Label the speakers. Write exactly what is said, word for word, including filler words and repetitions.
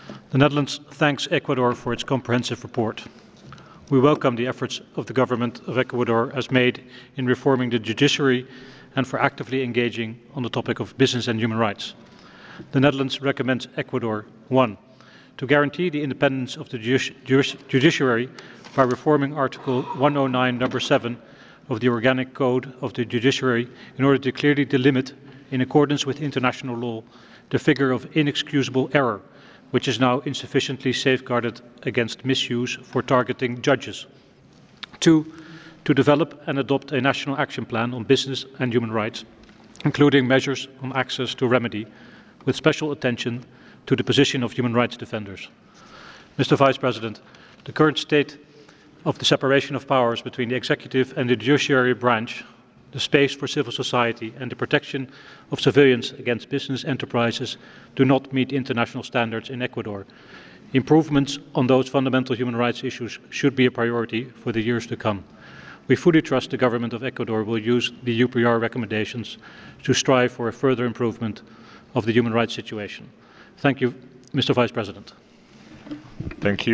Speaker 1: The Netherlands thanks Ecuador for its comprehensive report. We welcome the efforts of the government of Ecuador as made in reforming the judiciary and for actively engaging on the topic of business and human rights. The Netherlands recommends Ecuador, one, to guarantee the independence of the judici judici judiciary by reforming Article one oh nine, number seven of the Organic Code of the Judiciary in order to clearly delimit, in accordance with international law, the figure of inexcusable error, which is now insufficiently safeguarded against misuse for targeting judges. Two, to develop and adopt a national action plan on business and human rights, including measures on access to remedy, with special attention to the position of human rights defenders. Mister Vice President, the current state of the separation of powers between the executive and the judiciary branch, the space for civil society and the protection of civilians against business enterprises do not meet international standards in Ecuador. Improvements on those fundamental human rights issues should be a priority for the years to come. We fully trust the government of Ecuador will use the U P R recommendations to strive for a further improvement of the human rights situation. Thank you, Mister Vice President.
Speaker 2: Thank you.